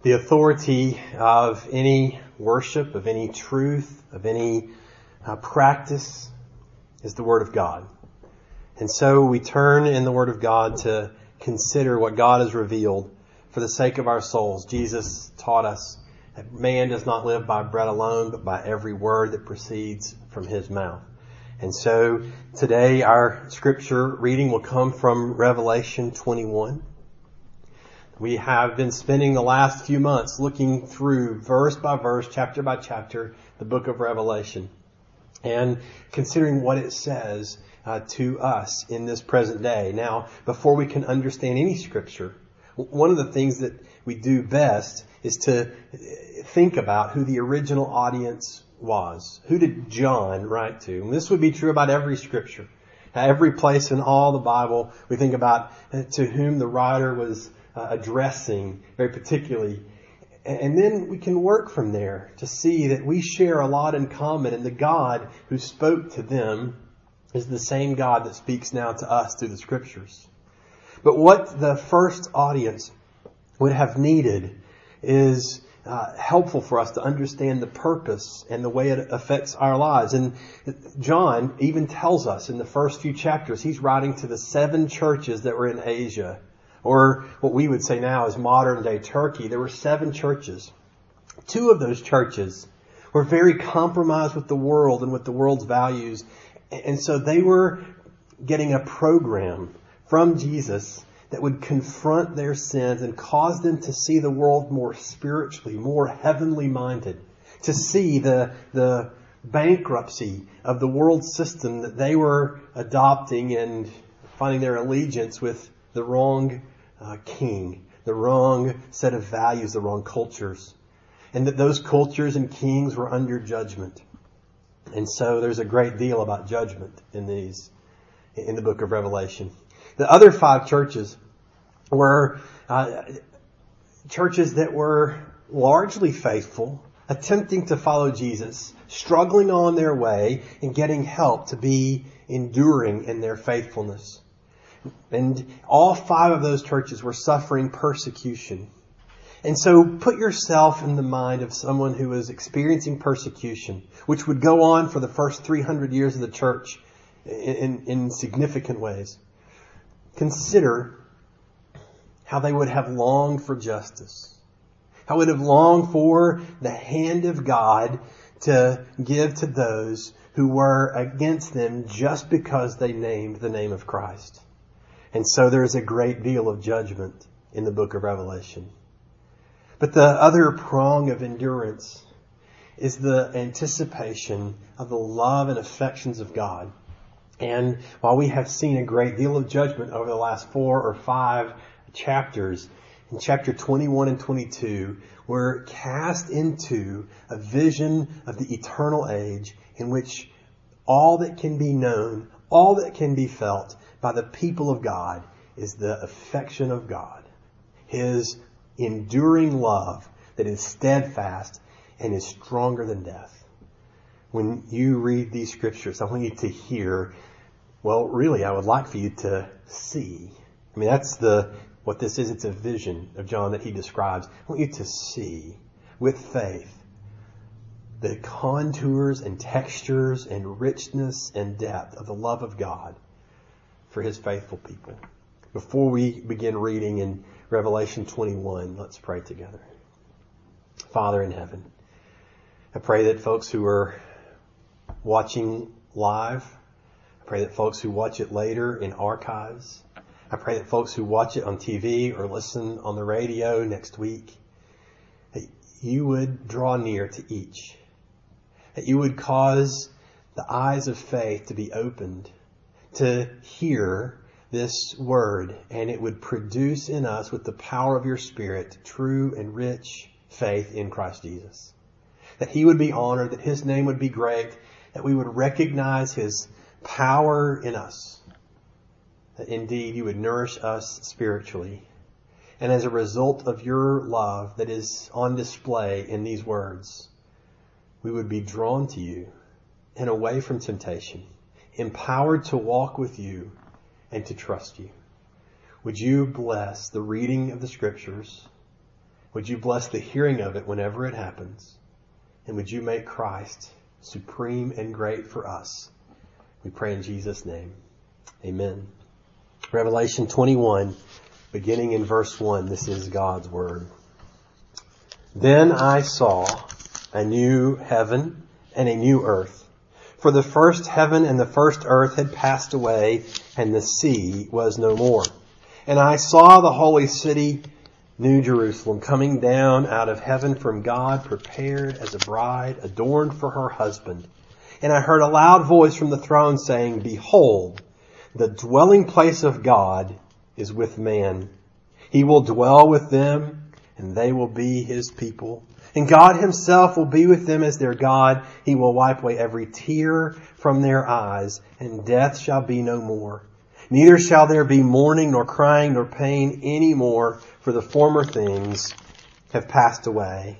The authority of any worship, of any truth, of any practice is the Word of God. And so we turn in the Word of God to consider what God has revealed for the sake of our souls. Jesus taught us that man does not live by bread alone, but by every word that proceeds from His mouth. And so today our scripture reading will come from Revelation 21. We have been spending the last few months looking through verse by verse, chapter by chapter, the book of Revelation, and considering what it says to us in this present day. Now, before we can understand any scripture, one of the things that we do best is to think about who the original audience was. Who did John write to? And this would be true about every scripture. Every place in all the Bible, we think about to whom the writer was addressing very particularly. And then we can work from there to see that we share a lot in common, and the God who spoke to them is the same God that speaks now to us through the scriptures. But what the first audience would have needed is helpful for us to understand the purpose and the way it affects our lives. And John even tells us in the first few chapters, he's writing to the 7 churches that were in Asia, or what we would say now is modern day Turkey. There were 7 churches. 2 of those churches were very compromised with the world and with the world's values. And so they were getting a program from Jesus that would confront their sins and cause them to see the world more spiritually, more heavenly minded, to see the bankruptcy of the world system that they were adopting and finding their allegiance with the wrong king, the wrong set of values, the wrong cultures, and that those cultures and kings were under judgment. And so there's a great deal about judgment in the book of Revelation. The other 5 churches were churches that were largely faithful, attempting to follow Jesus, struggling on their way, and getting help to be enduring in their faithfulness. And all 5 of those churches were suffering persecution. And so put yourself in the mind of someone who is experiencing persecution, which would go on for the first 300 years of the church in significant ways. Consider how they would have longed for justice. How they would have longed for the hand of God to give to those who were against them just because they named the name of Christ. And so there's a great deal of judgment in the book of Revelation. But the other prong of endurance is the anticipation of the love and affections of God. And while we have seen a great deal of judgment over the last 4 or 5 chapters, in chapter 21 and 22, we're cast into a vision of the eternal age in which all that can be known, all that can be felt by the people of God is the affection of God. His enduring love that is steadfast and is stronger than death. When you read these scriptures, I want you to hear, well, really, I would like for you to see. I mean, that's what this is. It's a vision of John that he describes. I want you to see with faith the contours and textures and richness and depth of the love of God for His faithful people. Before we begin reading in Revelation 21, let's pray together. Father in heaven, I pray that folks who are watching live, I pray that folks who watch it later in archives, I pray that folks who watch it on TV or listen on the radio next week, that you would draw near to each, that you would cause the eyes of faith to be opened to hear this word, and it would produce in us with the power of your Spirit true and rich faith in Christ Jesus. That He would be honored, that His name would be great, that we would recognize His power in us, that indeed you would nourish us spiritually. And as a result of your love that is on display in these words, we would be drawn to you and away from temptation, empowered to walk with you and to trust you. Would you bless the reading of the scriptures Would you bless the hearing of it whenever it happens? And would you make Christ supreme and great for us? We pray in Jesus' name. Amen. Revelation 21, beginning in verse 1. This is God's word. Then I saw a new heaven and a new earth. For the first heaven and the first earth had passed away, and the sea was no more. And I saw the holy city, New Jerusalem, coming down out of heaven from God, prepared as a bride, adorned for her husband. And I heard a loud voice from the throne saying, Behold, the dwelling place of God is with man. He will dwell with them, and they will be His people. And God Himself will be with them as their God. He will wipe away every tear from their eyes, and death shall be no more. Neither shall there be mourning, nor crying, nor pain any more, for the former things have passed away.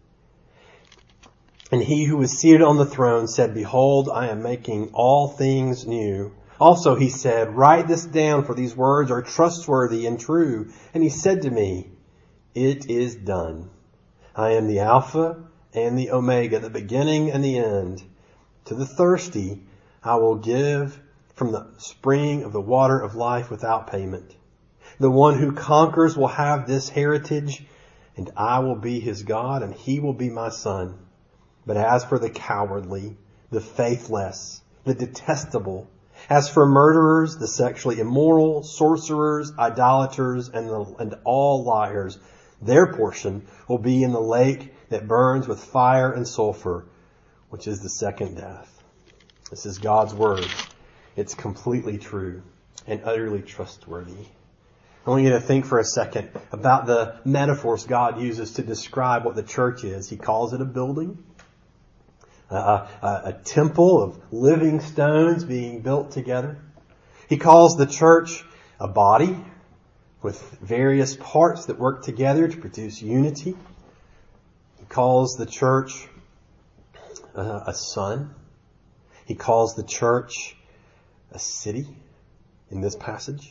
And He who was seated on the throne said, Behold, I am making all things new. Also He said, Write this down, for these words are trustworthy and true. And He said to me, It is done. I am the Alpha and the Omega, the beginning and the end. To the thirsty I will give from the spring of the water of life without payment. The one who conquers will have this heritage, and I will be his God, and he will be my son. But as for the cowardly, the faithless, the detestable, as for murderers, the sexually immoral, sorcerers, idolaters, and all liars, their portion will be in the lake that burns with fire and sulfur, which is the second death. This is God's word. It's completely true and utterly trustworthy. I want you to think for a second about the metaphors God uses to describe what the church is. He calls it a building, a temple of living stones being built together. He calls the church a body with various parts that work together to produce unity. He calls the church a son. He calls the church a city in this passage.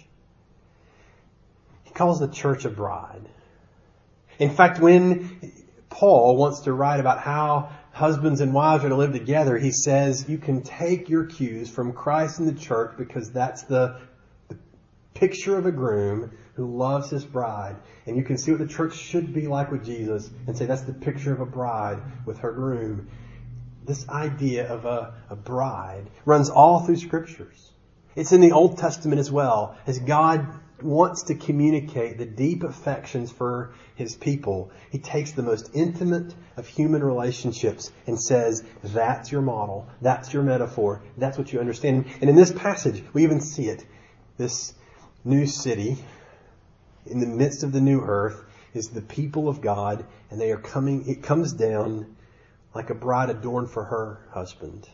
He calls the church a bride. In fact, when Paul wants to write about how husbands and wives are to live together, he says you can take your cues from Christ and the church because that's the picture of a groom who loves his bride. And you can see what the church should be like with Jesus and say that's the picture of a bride with her groom. This idea of a bride runs all through scriptures. It's in the Old Testament as well. As God wants to communicate the deep affections for His people, He takes the most intimate of human relationships and says, that's your model, that's your metaphor, that's what you understand. And in this passage, we even see it. This new city in the midst of the new earth is the people of God, and they are coming, it comes down like a bride adorned for her husband.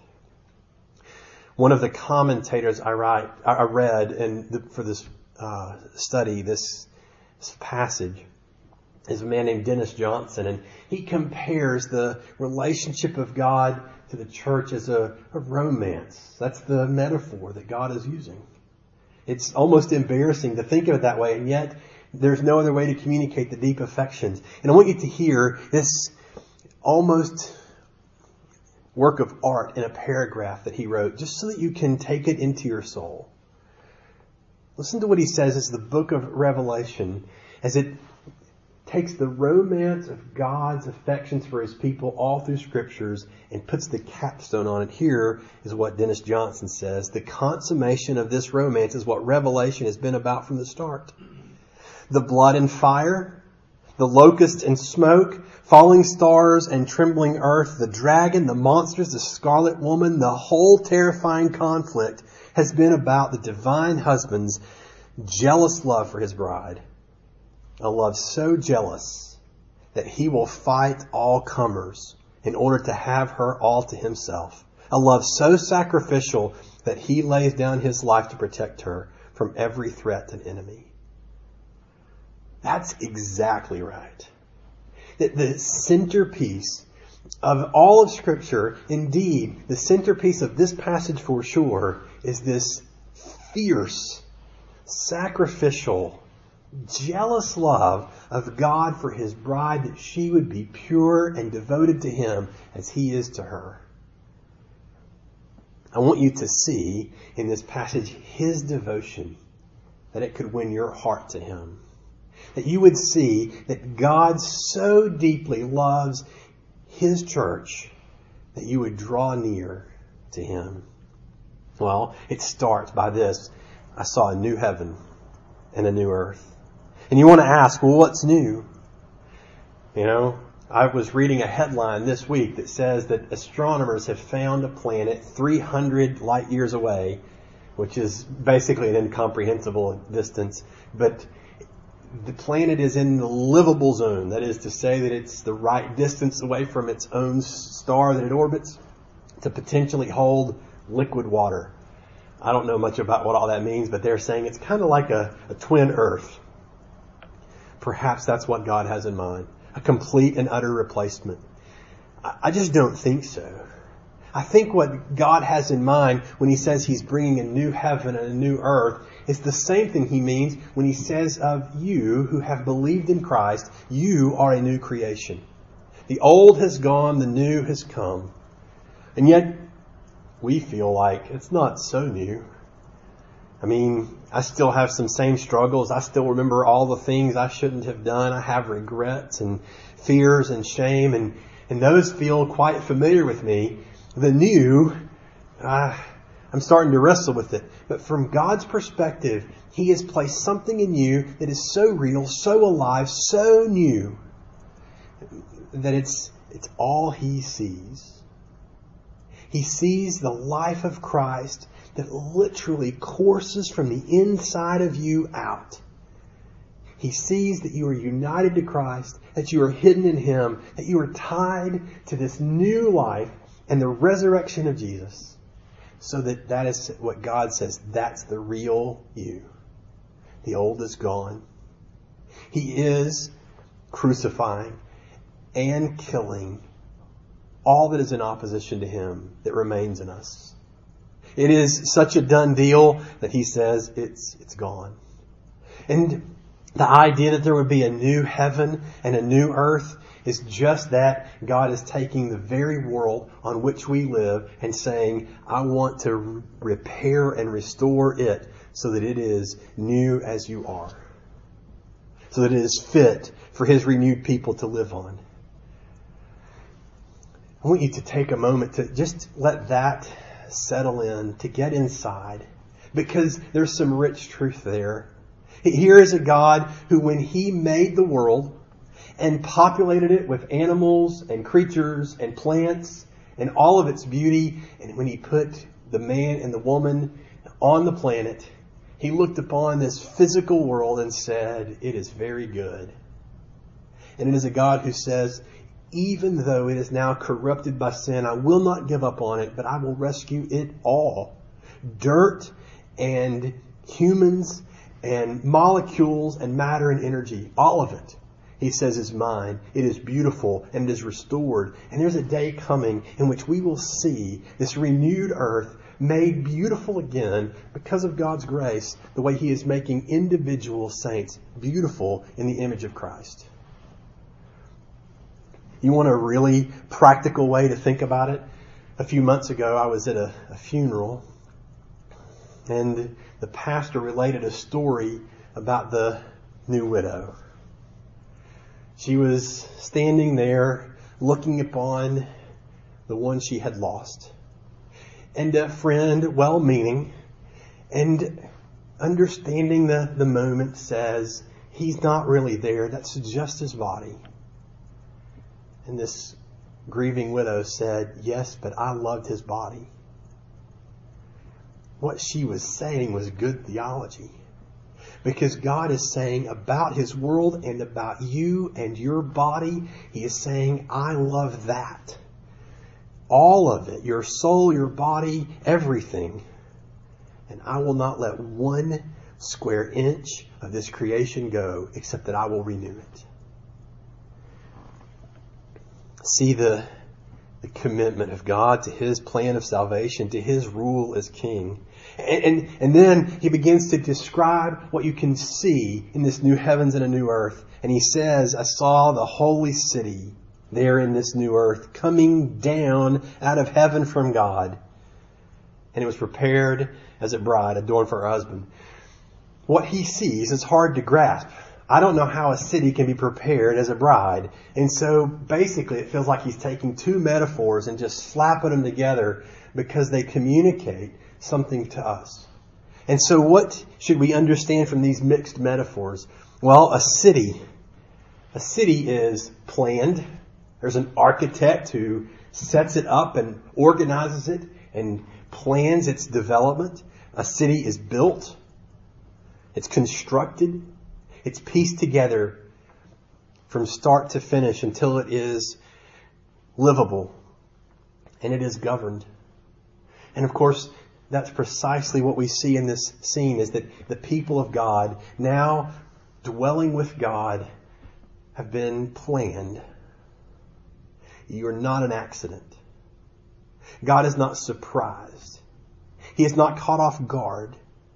One of the commentators I read for this study, this passage, is a man named Dennis Johnson, and he compares the relationship of God to the church as a romance. That's the metaphor that God is using. It's almost embarrassing to think of it that way, and yet there's no other way to communicate the deep affections. And I want you to hear this almost work of art in a paragraph that he wrote, just so that you can take it into your soul. Listen to what he says as the book of Revelation, as it takes the romance of God's affections for His people all through scriptures and puts the capstone on it. Here is what Dennis Johnson says. The consummation of this romance is what Revelation has been about from the start. The blood and fire, the locust and smoke, falling stars and trembling earth, the dragon, the monsters, the scarlet woman, the whole terrifying conflict has been about the divine husband's jealous love for his bride. A love so jealous that he will fight all comers in order to have her all to himself. A love so sacrificial that he lays down his life to protect her from every threat and enemy. That's exactly right. The centerpiece of all of Scripture, indeed, the centerpiece of this passage for sure, is this fierce, sacrificial jealous love of God for his bride, that she would be pure and devoted to him as he is to her. I want you to see in this passage his devotion, that it could win your heart to him. That you would see that God so deeply loves his church that you would draw near to him. Well, it starts by this. I saw a new heaven and a new earth. And you want to ask, well, what's new? You know, I was reading a headline this week that says that astronomers have found a planet 300 light years away, which is basically an incomprehensible distance. But the planet is in the livable zone. That is to say that it's the right distance away from its own star that it orbits to potentially hold liquid water. I don't know much about what all that means, but they're saying it's kind of like a twin Earth. Perhaps that's what God has in mind. A complete and utter replacement. I just don't think so. I think what God has in mind when he says he's bringing a new heaven and a new earth is the same thing he means when he says of you who have believed in Christ, you are a new creation. The old has gone, the new has come. And yet we feel like it's not so new. I mean, I still have some same struggles. I still remember all the things I shouldn't have done. I have regrets and fears and shame, and those feel quite familiar with me. The new, I'm starting to wrestle with it. But from God's perspective, he has placed something in you that is so real, so alive, so new, that it's all he sees. He sees the life of Christ that literally courses from the inside of you out. He sees that you are united to Christ, that you are hidden in him, that you are tied to this new life and the resurrection of Jesus. So that is what God says, that's the real you. The old is gone. He is crucifying and killing all that is in opposition to him that remains in us. It is such a done deal that he says it's gone. And the idea that there would be a new heaven and a new earth is just that. God is taking the very world on which we live and saying, I want to repair and restore it so that it is new as you are. So that it is fit for his renewed people to live on. I want you to take a moment to just let that settle in, to get inside, because there's some rich truth there. Here is a God who, when he made the world and populated it with animals and creatures and plants and all of its beauty, and when he put the man and the woman on the planet, he looked upon this physical world and said, it is very good. And it is a God who says, even though it is now corrupted by sin, I will not give up on it, but I will rescue it all. Dirt and humans and molecules and matter and energy, all of it, he says, is mine. It is beautiful and it is restored. And there's a day coming in which we will see this renewed earth made beautiful again because of God's grace, the way he is making individual saints beautiful in the image of Christ. You want a really practical way to think about it? A few months ago, I was at a funeral, and the pastor related a story about the new widow. She was standing there looking upon the one she had lost. And a friend, well-meaning and understanding the moment, says, he's not really there. That's just his body. And this grieving widow said, yes, but I loved his body. What she was saying was good theology. Because God is saying about his world and about you and your body, he is saying, I love that. All of it, your soul, your body, everything. And I will not let 1 square inch of this creation go except that I will renew it. See, the the commitment of God to His plan of salvation, to His rule as King. And then He begins to describe what you can see in this new heavens and a new earth. And He says, I saw the holy city there in this new earth coming down out of heaven from God. And it was prepared as a bride adorned for her husband. What He sees is hard to grasp. I don't know how a city can be prepared as a bride. And so basically it feels like He's taking two metaphors and just slapping them together because they communicate something to us. And so what should we understand from these mixed metaphors? Well, a city is planned. There's an architect who sets it up and organizes it and plans its development. A city is built. It's constructed. It's pieced together from start to finish until it is livable and it is governed. And of course, that's precisely what we see in this scene, is that the people of God, now dwelling with God, have been planned. You are not an accident. God is not surprised. He is not caught off guard.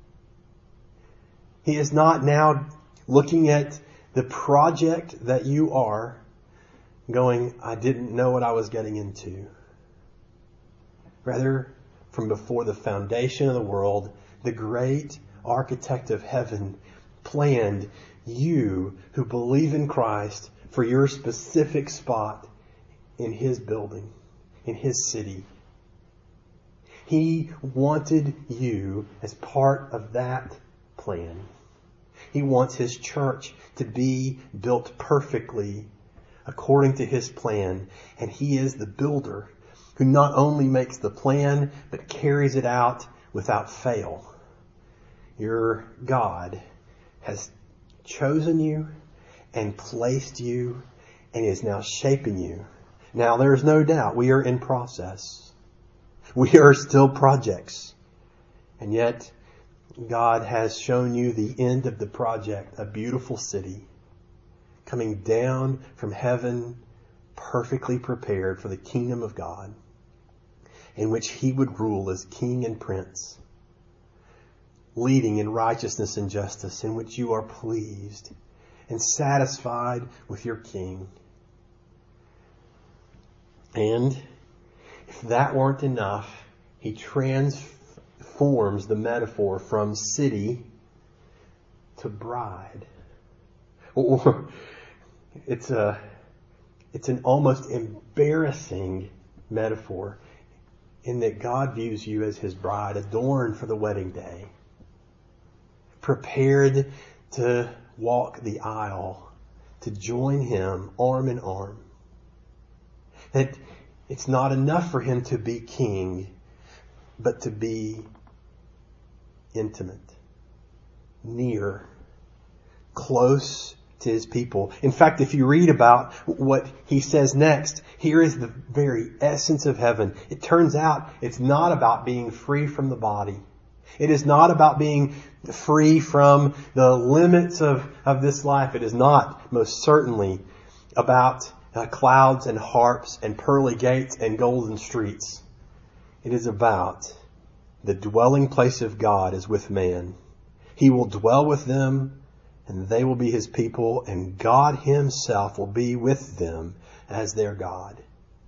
He is not now looking at the project that you are going, I didn't know what I was getting into. Rather, from before the foundation of the world, the great architect of heaven planned you who believe in Christ for your specific spot in His building, in His city. He wanted you as part of that plan. He wants His church to be built perfectly according to His plan. And He is the builder who not only makes the plan, but carries it out without fail. Your God has chosen you and placed you and is now shaping you. Now, there is no doubt we are in process. We are still projects. And yet, God has shown you the end of the project, a beautiful city coming down from heaven, perfectly prepared for the kingdom of God, in which He would rule as King and Prince, leading in righteousness and justice, in which you are pleased and satisfied with your King. And if that weren't enough, He transforms the metaphor from city to bride. Or it's an almost embarrassing metaphor in that God views you as His bride, adorned for the wedding day, prepared to walk the aisle, to join Him arm in arm. That it's not enough for Him to be king, but to be intimate, near, close to His people. In fact, if you read about what He says next, here is the very essence of heaven. It turns out it's not about being free from the body. It is not about being free from the limits of this life. It is not, most certainly, about clouds and harps and pearly gates and golden streets. It is about the dwelling place of God is with man. He will dwell with them, and they will be His people, and God Himself will be with them as their God.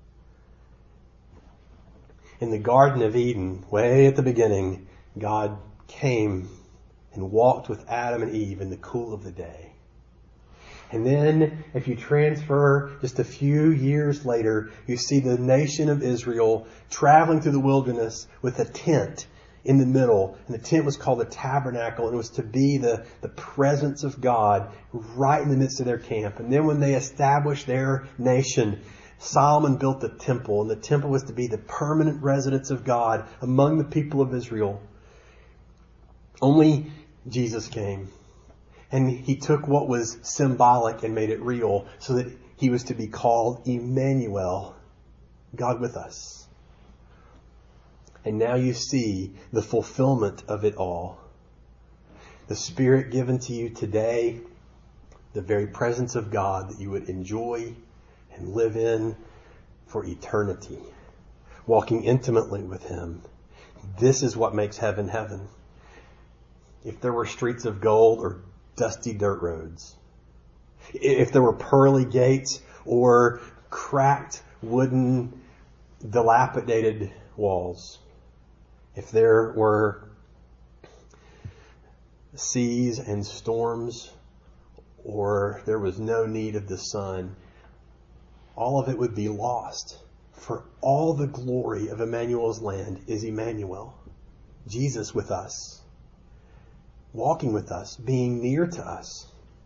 In the Garden of Eden, way at the beginning, God came and walked with Adam and Eve in the cool of the day. And then, if you transfer just a few years later, you see the nation of Israel traveling through the wilderness with a tent in the middle. And the tent was called the tabernacle, and it was to be the presence of God right in the midst of their camp. And then when they established their nation, Solomon built the temple, and the temple was to be the permanent residence of God among the people of Israel. Only Jesus came. And He took what was symbolic and made it real, so that He was to be called Emmanuel, God with us. And now you see the fulfillment of it all. The Spirit given to you today, the very presence of God that you would enjoy and live in for eternity, walking intimately with Him. This is what makes heaven heaven. If there were streets of gold or dusty dirt roads, if there were pearly gates or cracked wooden dilapidated walls, if there were seas and storms, or there was no need of the sun, all of it would be lost. For all the glory of Emmanuel's land is Emmanuel, Jesus with us, walking with us, being near to us.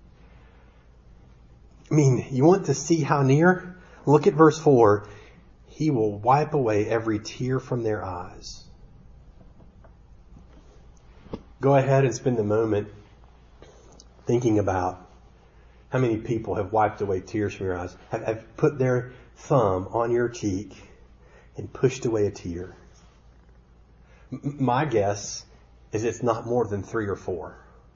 I mean, you want to see how near? Look at verse 4. He will wipe away every tear from their eyes. Go ahead and spend a moment thinking about how many people have wiped away tears from your eyes, have put their thumb on your cheek and pushed away a tear. My guess is it's not more than 3 or 4.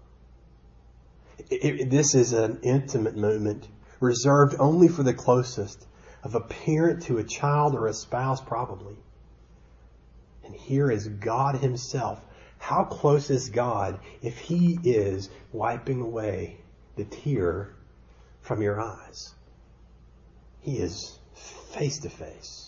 This is an intimate moment reserved only for the closest of a parent to a child or a spouse, probably. And here is God Himself. How close is God if He is wiping away the tear from your eyes? He is face to face.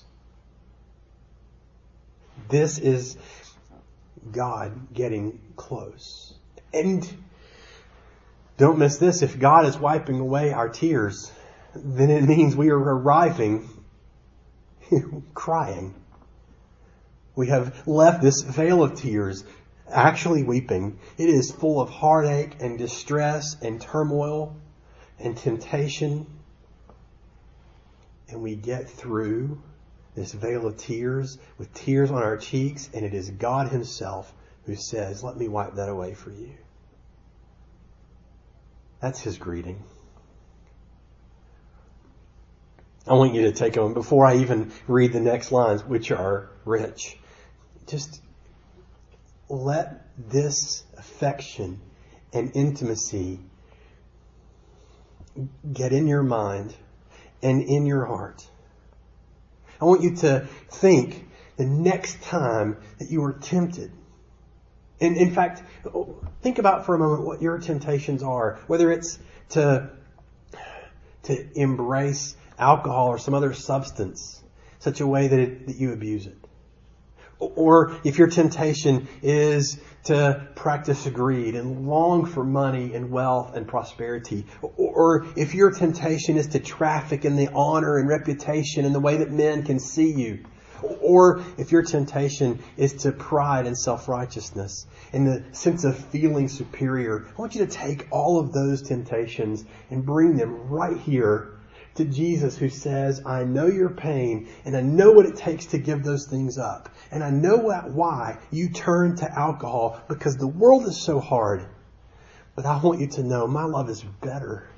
This is God getting close. And don't miss this. If God is wiping away our tears, then it means we are arriving crying. We have left this veil of tears actually weeping. It is full of heartache and distress and turmoil and temptation. And we get through this veil of tears with tears on our cheeks, and it is God Himself who says, "Let me wipe that away for you." That's His greeting. I want you to take a moment before I even read the next lines, which are rich. Just let this affection and intimacy get in your mind and in your heart. I want you to think the next time that you are tempted. And in fact, think about for a moment what your temptations are, whether it's to embrace alcohol or some other substance, such a way that you abuse it. Or if your temptation is to practice greed and long for money and wealth and prosperity. Or if your temptation is to traffic in the honor and reputation and the way that men can see you. Or if your temptation is to pride and self-righteousness and the sense of feeling superior, I want you to take all of those temptations and bring them right here to Jesus, who says, "I know your pain and I know what it takes to give those things up. And I know why you turn to alcohol, because the world is so hard. But I want you to know my love is better.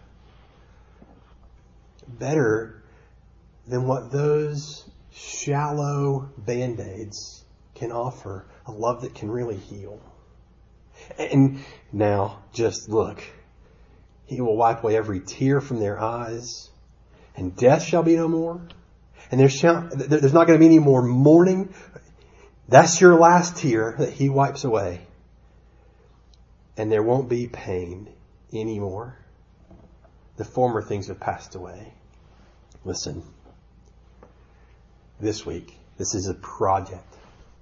Better than what those shallow Band-Aids can offer. A love that can really heal." And now just look. He will wipe away every tear from their eyes. And death shall be no more. And there's not going to be any more mourning. That's your last tear that He wipes away. And there won't be pain anymore. The former things have passed away. Listen. This week, this is a project.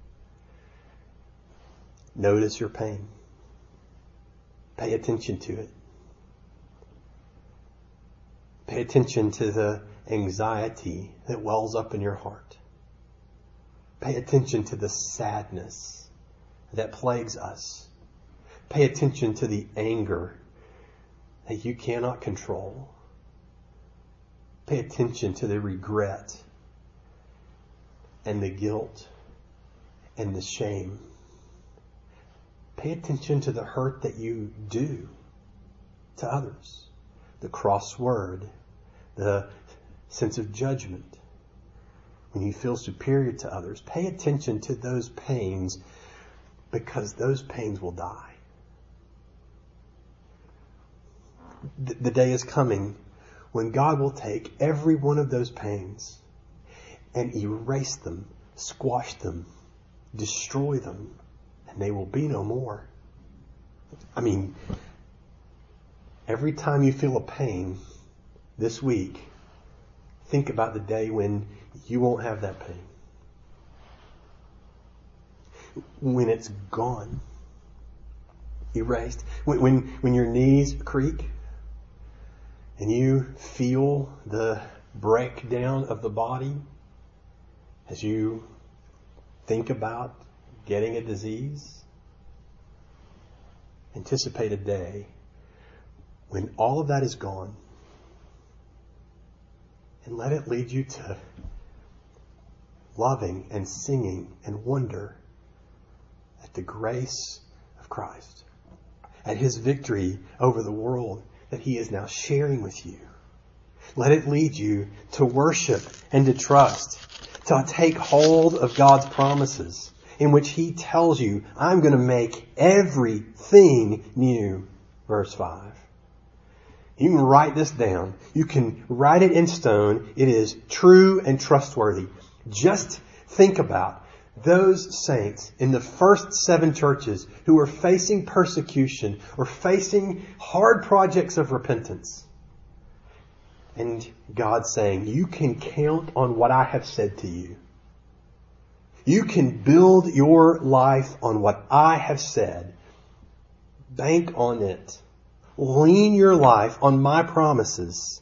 Notice your pain. Pay attention to it. Pay attention to the anxiety that wells up in your heart. Pay attention to the sadness that plagues us. Pay attention to the anger that you cannot control. Pay attention to the regret and the guilt and the shame. Pay attention to the hurt that you do to others. The cross word, the sense of judgment, when you feel superior to others. Pay attention to those pains, because those pains will die. The day is coming when God will take every one of those pains and erase them, squash them, destroy them, and they will be no more. I mean, every time you feel a pain this week, think about the day when you won't have that pain. When it's gone, erased. When your knees creak and you feel the breakdown of the body as you think about getting a disease, anticipate a day when all of that is gone, and let it lead you to loving and singing and wonder at the grace of Christ, at His victory over the world that He is now sharing with you. Let it lead you to worship and to trust, to take hold of God's promises in which He tells you, I'm going to make everything new. Verse 5. You can write this down. You can write it in stone. It is true and trustworthy. Just think about those saints in the first 7 churches who were facing persecution or facing hard projects of repentance. And God saying, you can count on what I have said to you. You can build your life on what I have said. Bank on it. Lean your life on my promises.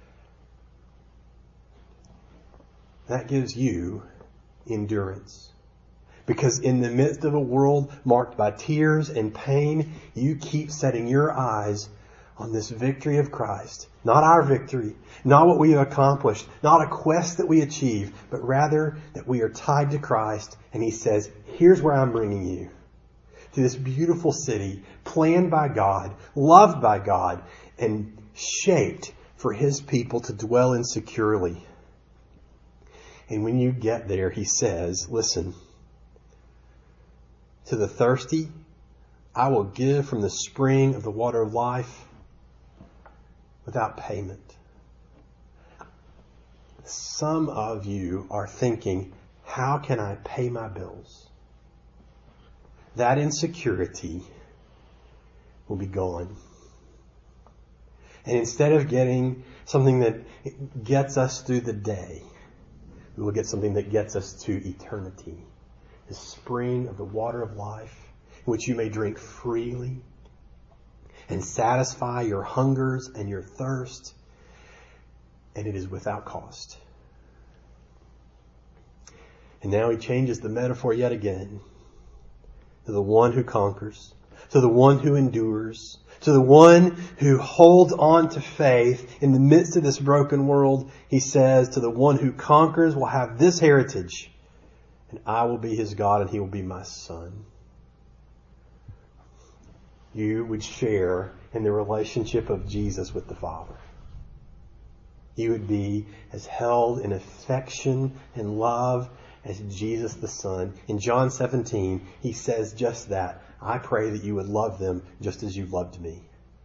That gives you endurance. Because in the midst of a world marked by tears and pain, you keep setting your eyes on this victory of Christ. Not our victory, not what we have accomplished, not a quest that we achieve, but rather that we are tied to Christ. And He says, here's where I'm bringing you. To this beautiful city, planned by God, loved by God, and shaped for His people to dwell in securely. And when you get there, He says, listen, to the thirsty, I will give from the spring of the water of life without payment. Some of you are thinking, how can I pay my bills? That insecurity will be gone. And instead of getting something that gets us through the day, we will get something that gets us to eternity. The spring of the water of life, in which you may drink freely and satisfy your hungers and your thirst. And it is without cost. And now He changes the metaphor yet again. To the one who conquers, to the one who endures, to the one who holds on to faith in the midst of this broken world. He says, to the one who conquers will have this heritage, and I will be his God and he will be my son. You would share in the relationship of Jesus with the Father. You would be as held in affection and love as Jesus the Son. In John 17, He says just that. I pray that you would love them just as you've loved me.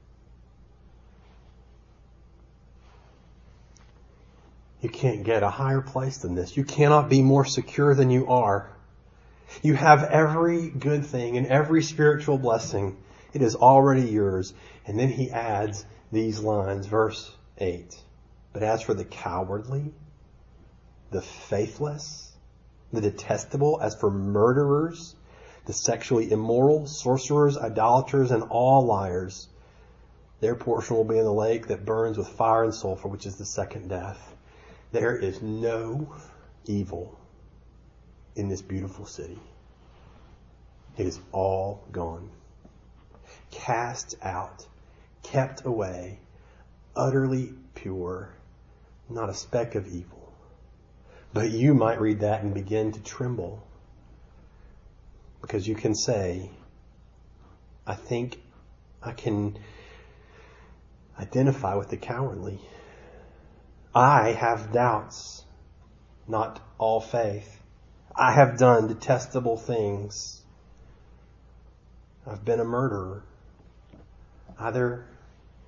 You can't get a higher place than this. You cannot be more secure than you are. You have every good thing and every spiritual blessing. It is already yours. And then He adds these lines, verse 8. But as for the cowardly, the faithless, the detestable, as for murderers, the sexually immoral, sorcerers, idolaters, and all liars, their portion will be in the lake that burns with fire and sulfur, which is the second death. There is no evil in this beautiful city. It is all gone. Cast out, kept away, utterly pure, not a speck of evil. But you might read that and begin to tremble. Because you can say, I think I can identify with the cowardly. I have doubts, not all faith. I have done detestable things. I've been a murderer, either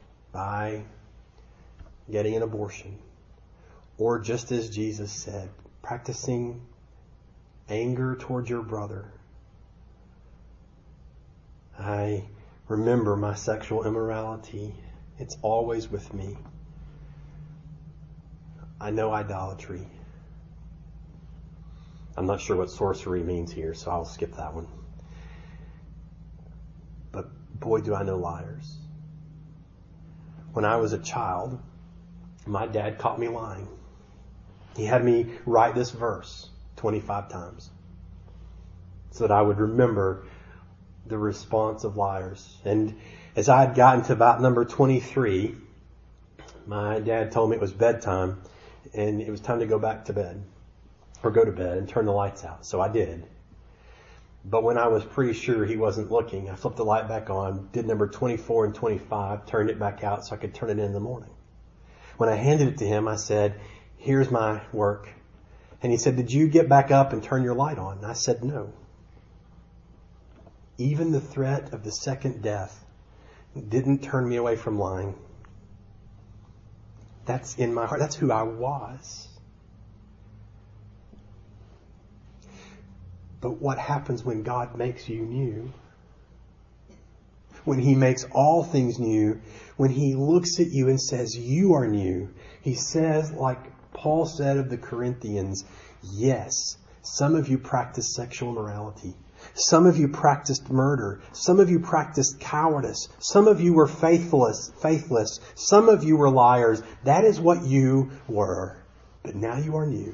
by getting an abortion or, just as Jesus said, practicing anger towards your brother. I remember my sexual immorality. It's always with me. I know idolatry. I'm not sure what sorcery means here, so I'll skip that one. But boy, do I know liars. When I was a child, my dad caught me lying. He had me write this verse 25 times so that I would remember the response of liars. And as I had gotten to about number 23, my dad told me it was bedtime and it was time to go back to bed, or go to bed and turn the lights out. So I did. But when I was pretty sure he wasn't looking, I flipped the light back on, did number 24 and 25, turned it back out so I could turn it in the morning. When I handed it to him, I said, "Here's my work." And he said, "Did you get back up and turn your light on?" And I said, "No." Even the threat of the second death didn't turn me away from lying. That's in my heart. That's who I was. But what happens when God makes you new? When He makes all things new, when He looks at you and says, "You are new," He says, like Paul said of the Corinthians, "Yes, some of you practice sexual immorality. Some of you practiced murder. Some of you practiced cowardice. Some of you were faithless. Some of you were liars. That is what you were. But now you are new.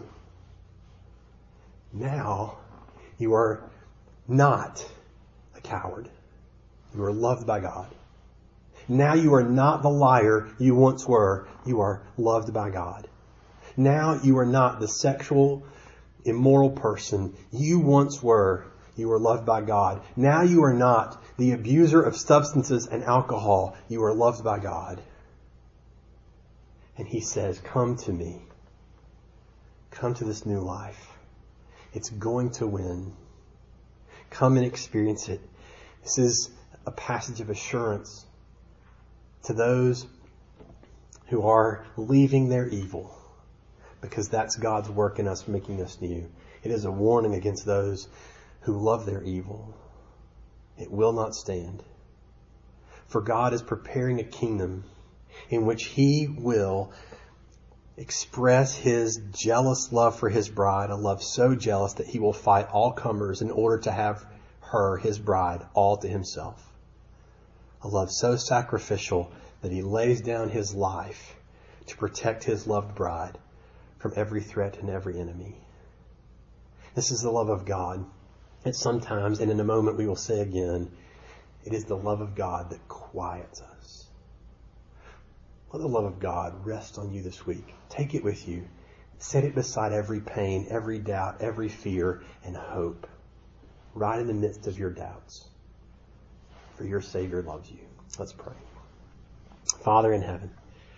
Now you are not a coward. You are loved by God. Now you are not the liar you once were. You are loved by God. Now you are not the sexual, immoral person you once were. You are loved by God. Now you are not the abuser of substances and alcohol. You are loved by God. And He says, "Come to me. Come to this new life. It's going to win. Come and experience it." This is a passage of assurance to those who are leaving their evil, because that's God's work in us, making us new. It is a warning against those who love their evil. It will not stand. For God is preparing a kingdom in which He will express His jealous love for His bride, a love so jealous that He will fight all comers in order to have her, His bride, all to Himself. A love so sacrificial that He lays down His life to protect His loved bride from every threat and every enemy. This is the love of God. And sometimes, and in a moment we will say again, it is the love of God that quiets us. Let the love of God rest on you this week. Take it with you. Set it beside every pain, every doubt, every fear, and hope. Right in the midst of your doubts. For your Savior loves you. Let's pray. Father in heaven,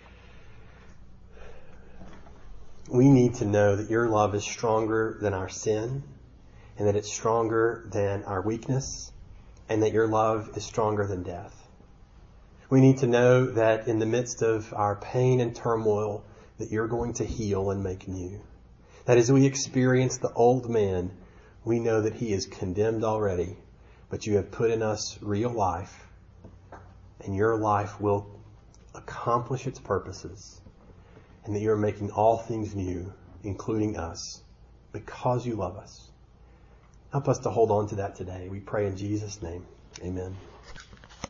we need to know that your love is stronger than our sin, and that it's stronger than our weakness, and that your love is stronger than death. We need to know that in the midst of our pain and turmoil, that you're going to heal and make new. That as we experience the old man, we know that he is condemned already, but you have put in us real life, and your life will accomplish its purposes, and that you're making all things new, including us, because you love us. Help us to hold on to that today. We pray in Jesus' name. Amen.